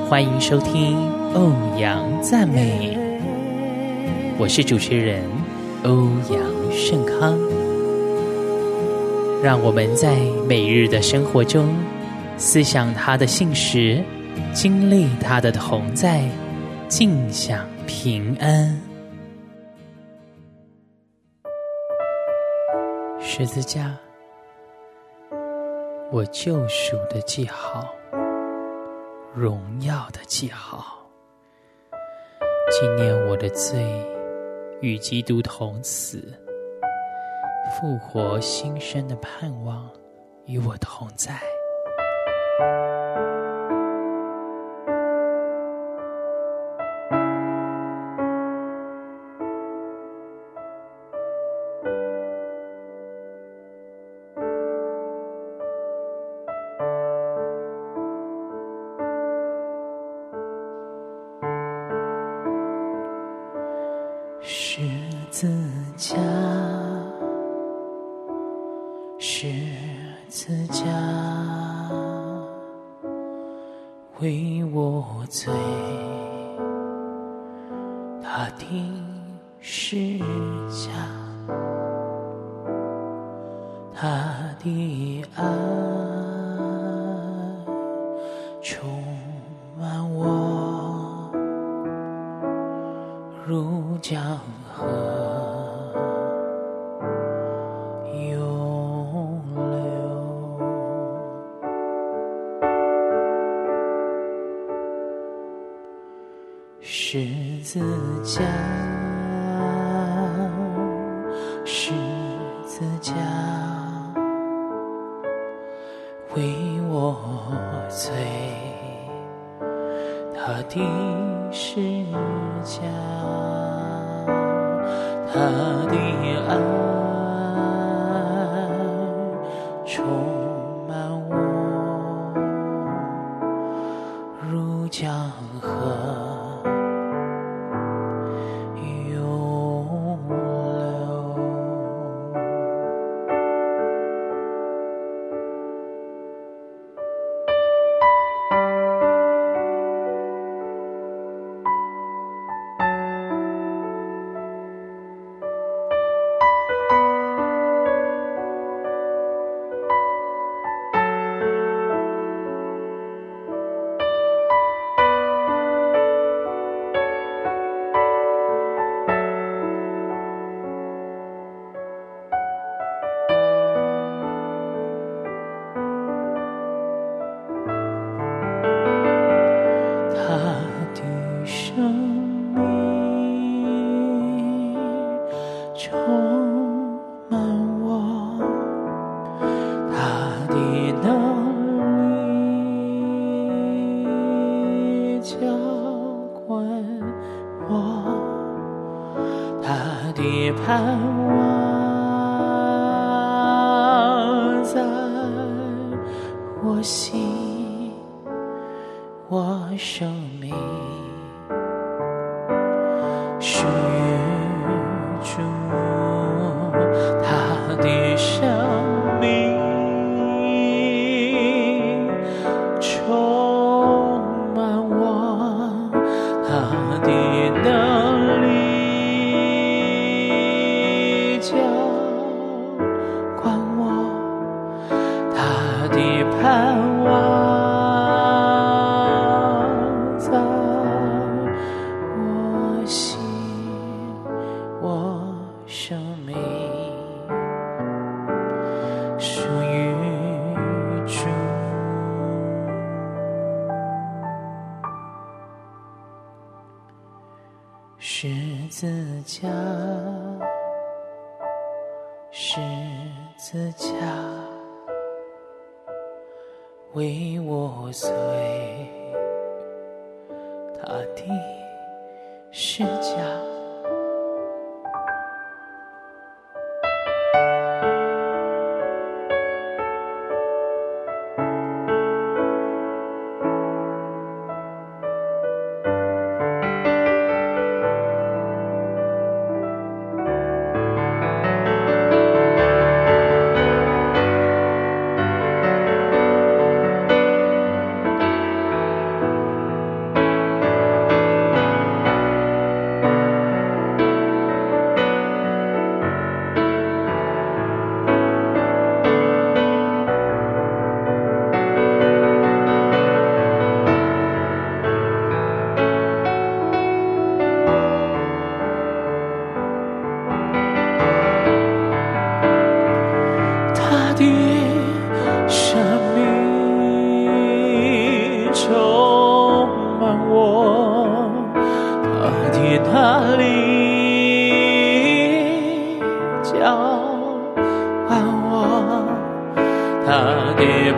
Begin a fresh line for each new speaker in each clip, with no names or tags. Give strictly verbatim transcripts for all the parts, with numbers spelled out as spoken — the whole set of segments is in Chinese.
欢迎收听欧阳赞美，我是主持人欧阳盛康。让我们在每日的生活中思想他的信实，经历他的同在，尽享平安。十字架，我救赎的记号，荣耀的记号，纪念我的罪与基督同死，复活新生的盼望与我同在。十字架，十字架，为我罪，他钉十架，他的爱充满我，如江河涌流。十字架，十字架，为我罪，他的十架，他的爱充满我，如江河涌流。盼望在我心，我生命属于主，他的生命充满我，他的能力浇灌我，他的盼望在我心，我生命属于主。十字架，十字架，为我罪，他的十架。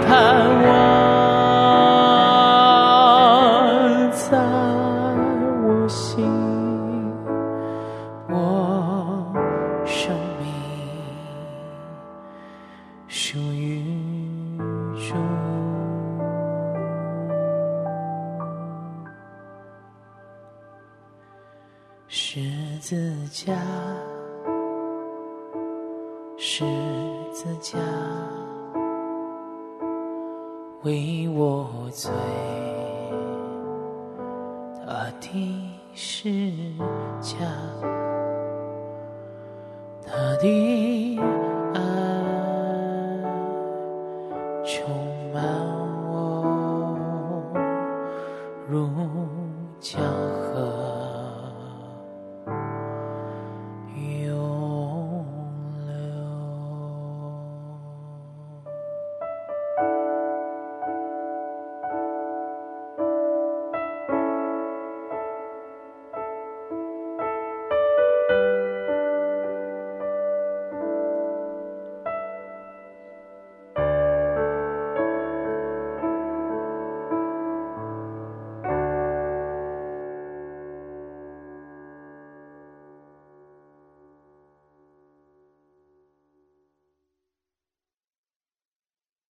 盼望在我心，我生命属于主。十字架，十字架，为我罪，他的十架，他的爱充满